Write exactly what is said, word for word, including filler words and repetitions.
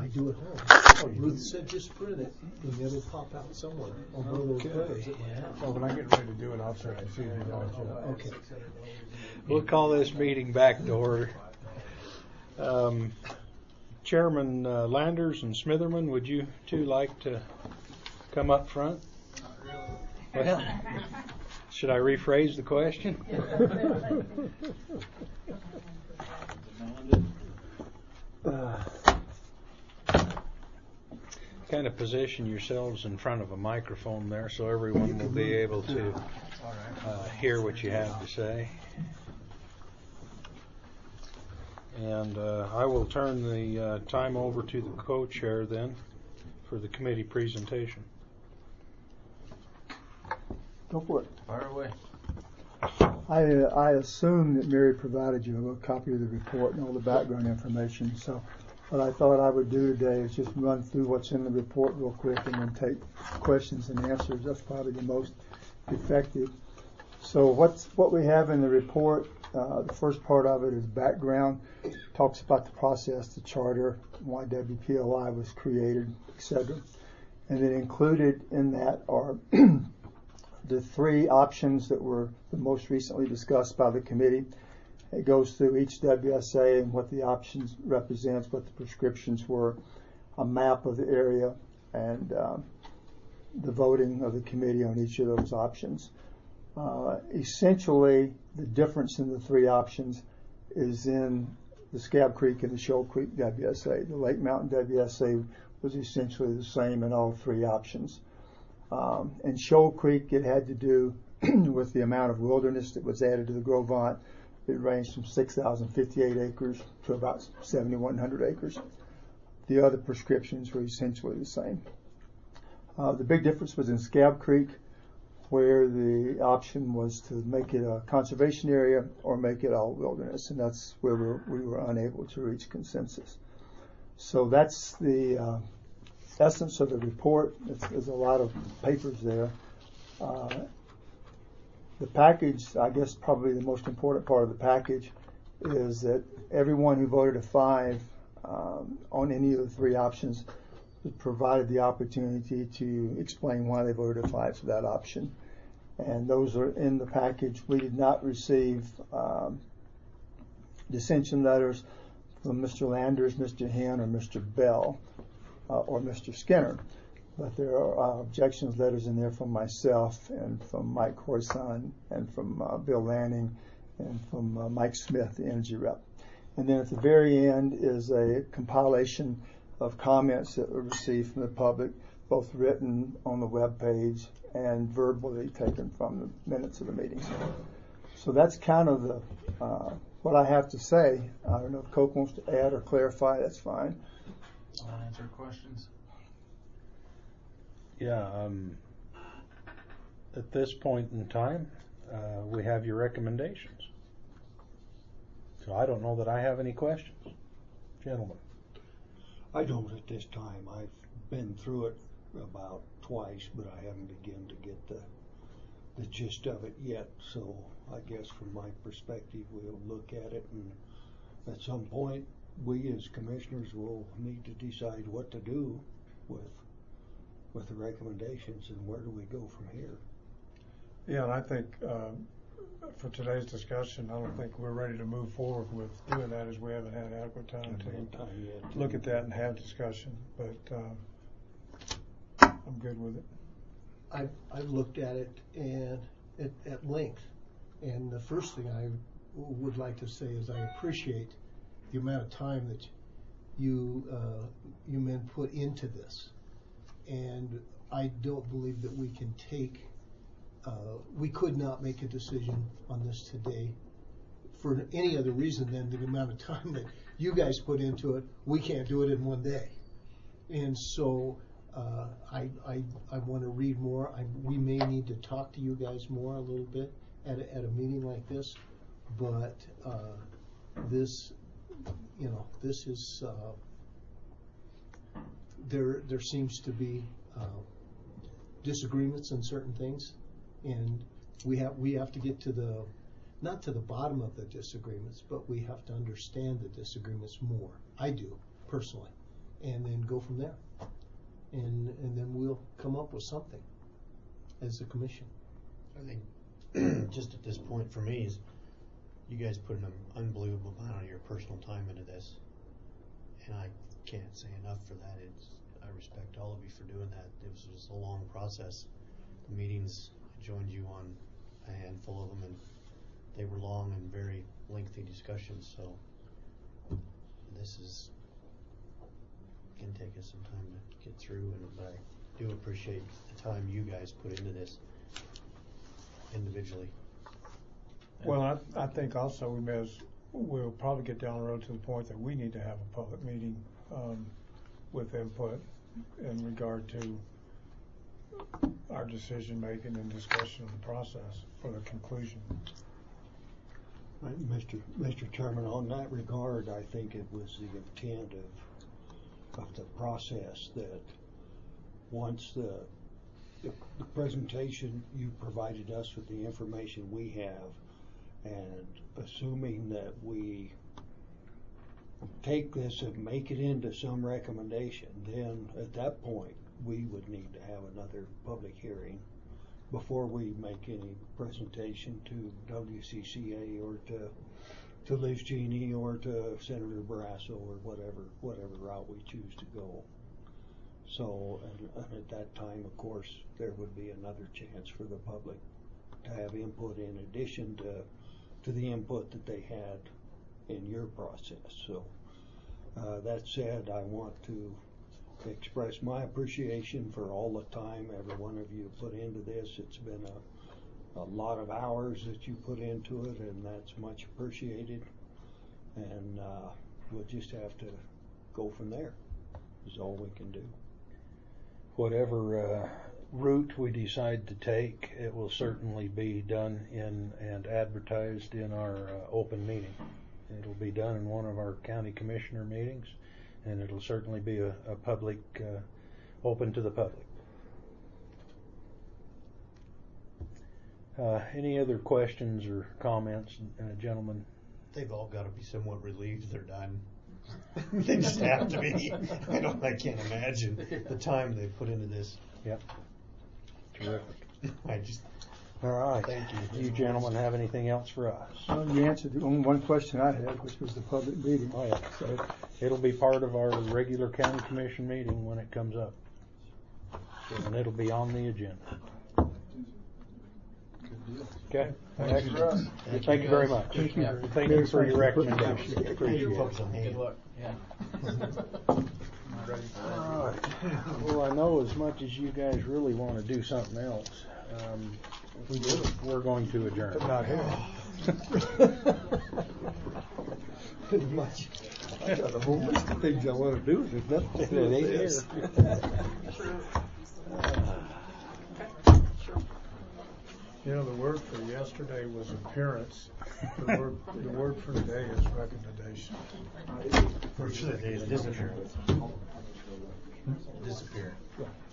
I do at home. Oh, Ruth said just print it, and it'll pop out somewhere on one of those printers at my house. Well, when I get ready to do it, I'll check and see if you got it. Okay. We'll call this meeting back to order. Um, Chairman uh, Landers and Smitherman, would you two like to come up front? Well, should I rephrase the question? uh, kind of position yourselves in front of a microphone there so everyone will be able to uh, hear what you have to say. And uh, I will turn the uh, time over to the co-chair then for the committee presentation. Go for it. Fire away. I, uh, I assume that Mary provided you a copy of the report and all the background information. So what I thought I would do today is just run through what's in the report real quick and then take questions and answers. That's probably the most effective. So what's, what we have in the report, uh, the first part of it is background. Talks about the process, the charter, why W P L I was created, et cetera. And then included in that are the three options that were the most recently discussed by the committee. It goes through each W S A and what the options represents, what the prescriptions were, a map of the area, and um, the voting of the committee on each of those options. Uh, essentially, the difference in the three options is in the Scab Creek and the Shoal Creek W S A. The Lake Mountain W S A was essentially the same in all three options. Um, in Shoal Creek, it had to do with the amount of wilderness that was added to the Gros Ventre. It ranged from six thousand fifty-eight acres to about seventy-one hundred acres. The other prescriptions were essentially the same. Uh, the big difference was in Scab Creek, where the option was to make it a conservation area or make it all wilderness, and that's where we were, we were unable to reach consensus. So that's the uh, essence of the report. It's, there's a lot of papers there. Uh, the package, I guess probably the most important part of the package is that everyone who voted a five um, on any of the three options was provided the opportunity to explain why they voted a five for that option. And those are in the package. We did not receive um, dissension letters from Mister Landers, Mister Hinn, or Mister Bell, uh, or Mister Skinner. But there are uh, objections letters in there from myself and from Mike Horson and from uh, Bill Lanning and from uh, Mike Smith, the energy rep. And then at the very end is a compilation of comments that were received from the public, both written on the web page and verbally taken from the minutes of the meetings. So that's kind of the uh, what I have to say. I don't know if Coke wants to add or clarify. That's fine. I'll answer questions. Yeah, um, at this point in time, uh, we have your recommendations. So I don't know that I have any questions. Gentlemen. I don't at this time. I've been through it about twice, but I haven't begun to get the the gist of it yet. So I guess from my perspective, we'll look at it, and at some point, we as commissioners will need to decide what to do with with the recommendations and where do we go from here. Yeah, and I think uh, for today's discussion, I don't think we're ready to move forward with doing that, as we haven't had adequate time to Time yet. look at that and have discussion. But uh, I'm good with it. I've, I've looked at it and at, at length, and the first thing I would like to say is I appreciate the amount of time that you uh, you men put into this, and I don't believe that we can take uh, we could not make a decision on this today for any other reason than the amount of time that you guys put into it. We can't do it in one day, and so uh, I I, I want to read more. I, we may need to talk to you guys more a little bit at a, at a meeting like this, but uh, this. You know, this is uh, there. There seems to be uh, disagreements on certain things, and we have we have to get to the not to the bottom of the disagreements, but we have to understand the disagreements more. I do personally, and then go from there. And, and then we'll come up with something as a commission. I think just at this point for me is you guys put an unbelievable amount of your personal time into this, and I can't say enough for that. It's, I respect all of you for doing that. It was just a long process. The meetings, I joined you on a handful of them, and they were long and very lengthy discussions, so this is can take us some time to get through, and but I do appreciate the time you guys put into this individually. Well, I, I think also we may as, we'll probably get down the road to the point that we need to have a public meeting um, with input in regard to our decision making and discussion of the process for the conclusion. Right, Mister Mister Chairman, on that regard, I think it was the intent of of the process that once the, the the presentation, you provided us with the information we have, and assuming that we take this and make it into some recommendation, then at that point we would need to have another public hearing before we make any presentation to W C C A or to to Liz Cheney or to Senator Barrasso or whatever whatever route we choose to go. So, and, and at that time, of course, there would be another chance for the public to have input in addition to to the input that they had in your process. So, uh, that said, I want to express my appreciation for all the time every one of you put into this. It's been a, a lot of hours that you put into it, and that's much appreciated. And uh, we'll just have to go from there, is all we can do. Whatever uh, route we decide to take, it will certainly be done in and advertised in our uh, open meeting. It'll be done in one of our county commissioner meetings, and it'll certainly be a, a public, uh, open to the public. Uh, any other questions or comments, uh, gentlemen? They've all got to be somewhat relieved they're done. They just have to be. I don't. I can't imagine the time they put into this. Yep. Terrific. I just. All right. Thank you. Do you gentlemen have anything else for us? Well, you answered the only one question I had, which was the public meeting. Oh, yeah. So it'll be part of our regular county commission meeting when it comes up. And it'll be on the agenda. Okay. Thank you. Excellent. Thank you very much. Thank you. Thank you for your recommendation. Thank Appreciate you, it. folks on hand. Good luck. Yeah. All right. Well, I know as much as you guys really want to do something else, um, we do. We're going to adjourn. Not here. Pretty much. I got a whole list of things I want to do, and there's nothing to do It with ain't this. You know, the word for yesterday was appearance. The word, the word for today is recommendation. For today is disappearance. Disappearance.